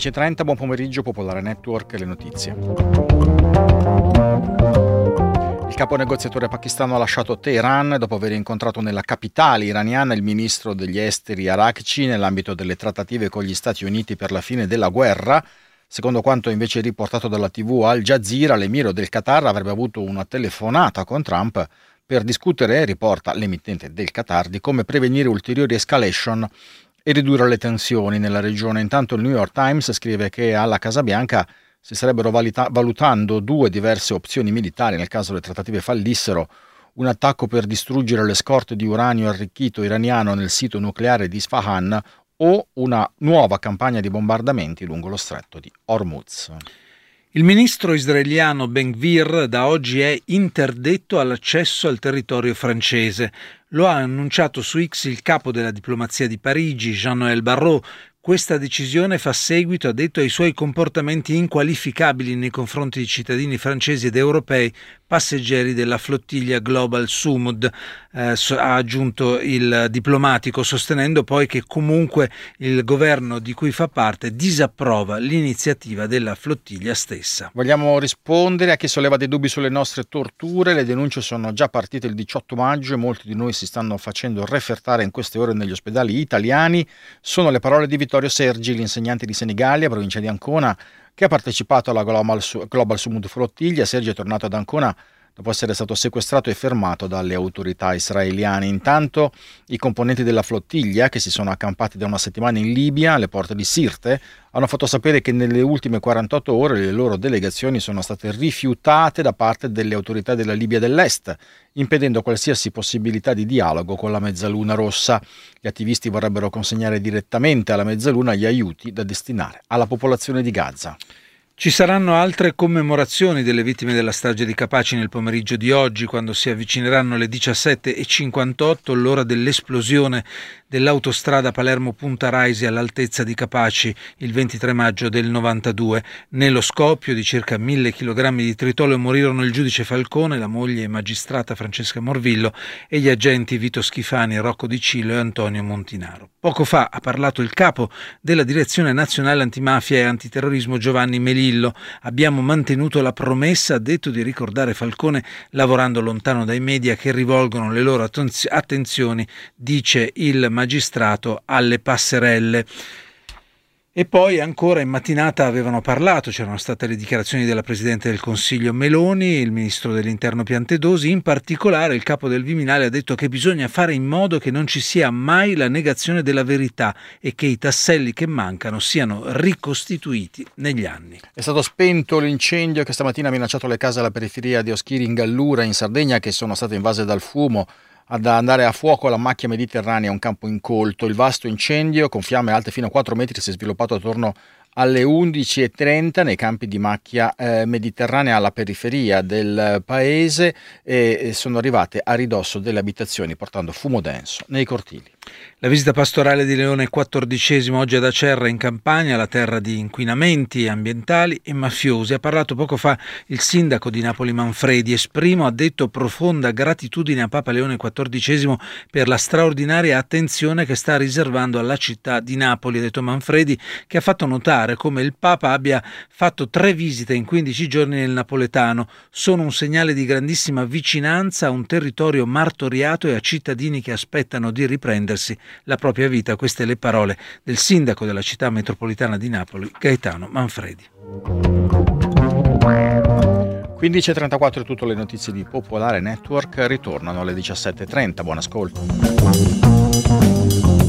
15.30, buon pomeriggio, Popolare Network, le notizie. Il capo negoziatore pakistano ha lasciato Teheran dopo aver incontrato nella capitale iraniana il ministro degli esteri Araghchi nell'ambito delle trattative con gli Stati Uniti per la fine della guerra. Secondo quanto invece riportato dalla TV Al Jazeera, l'emiro del Qatar avrebbe avuto una telefonata con Trump per discutere, riporta l'emittente del Qatar, di come prevenire ulteriori escalation e ridurre le tensioni nella regione. Intanto il New York Times scrive che alla Casa Bianca si starebbero valutando due diverse opzioni militari nel caso le trattative fallissero: un attacco per distruggere le scorte di uranio arricchito iraniano nel sito nucleare di Isfahan o una nuova campagna di bombardamenti lungo lo stretto di Hormuz. Il ministro israeliano Ben-Gvir da oggi è interdetto all'accesso al territorio francese. Lo ha annunciato su X il capo della diplomazia di Parigi, Jean-Noël Barrot. Questa decisione fa seguito, ha detto, ai suoi comportamenti inqualificabili nei confronti di cittadini francesi ed europei passeggeri della flottiglia Global Sumud, ha aggiunto il diplomatico, sostenendo poi che comunque il governo di cui fa parte disapprova l'iniziativa della flottiglia stessa. Vogliamo rispondere a chi solleva dei dubbi sulle nostre torture. Le denunce sono già partite il 18 maggio e molti di noi si stanno facendo refertare in queste ore negli ospedali italiani. Sono le parole di Vittorio Sergi, l'insegnante di Senigallia, provincia di Ancona, che ha partecipato alla Global Sumud Flottiglia. Sergi è tornato ad Ancona dopo essere stato sequestrato e fermato dalle autorità israeliane. Intanto i componenti della flottiglia, che si sono accampati da una settimana in Libia alle porte di Sirte, hanno fatto sapere che nelle ultime 48 ore le loro delegazioni sono state rifiutate da parte delle autorità della Libia dell'Est, impedendo qualsiasi possibilità di dialogo con la Mezzaluna Rossa. Gli attivisti vorrebbero consegnare direttamente alla Mezzaluna gli aiuti da destinare alla popolazione di Gaza. Ci saranno altre commemorazioni delle vittime della strage di Capaci nel pomeriggio di oggi, quando si avvicineranno le 17:58, l'ora dell'esplosione dell'autostrada Palermo-Punta Raisi all'altezza di Capaci il 23 maggio del 92. Nello scoppio di circa 1.000 kg di tritolo morirono il giudice Falcone, la moglie e magistrata Francesca Morvillo e gli agenti Vito Schifani, Rocco Di Cillo e Antonio Montinaro. Poco fa ha parlato il capo della Direzione Nazionale Antimafia e Antiterrorismo Giovanni Melillo. Abbiamo mantenuto la promessa, ha detto, di ricordare Falcone lavorando lontano dai media che rivolgono le loro attenzioni, dice il magistrato, alle passerelle. E poi ancora in mattinata avevano parlato, c'erano state le dichiarazioni della Presidente del Consiglio Meloni, il Ministro dell'Interno Piantedosi, in particolare il capo del Viminale ha detto che bisogna fare in modo che non ci sia mai la negazione della verità e che i tasselli che mancano siano ricostituiti negli anni. È stato spento l'incendio che stamattina ha minacciato le case alla periferia di Oschiri in Gallura, in Sardegna, che sono state invase dal fumo. Ad andare a fuoco la macchia mediterranea, un campo incolto. Il vasto incendio, con fiamme alte fino a 4 metri, si è sviluppato attorno alle 11:30 nei campi di macchia mediterranea alla periferia del paese e sono arrivate a ridosso delle abitazioni, portando fumo denso nei cortili. La visita pastorale di Leone XIV oggi ad Acerra in Campania, la terra di inquinamenti ambientali e mafiosi. Ha parlato poco fa il sindaco di Napoli Manfredi. Esprimo, ha detto, profonda gratitudine a Papa Leone XIV per la straordinaria attenzione che sta riservando alla città di Napoli, ha detto Manfredi, che ha fatto notare come il Papa abbia fatto 3 visite in 15 giorni nel napoletano. Sono un segnale di grandissima vicinanza a un territorio martoriato e a cittadini che aspettano di riprendersi la propria vita. Queste le parole del sindaco della città metropolitana di Napoli, Gaetano Manfredi. 15:34 tutte le notizie di Popolare Network ritornano alle 17:30. Buon ascolto.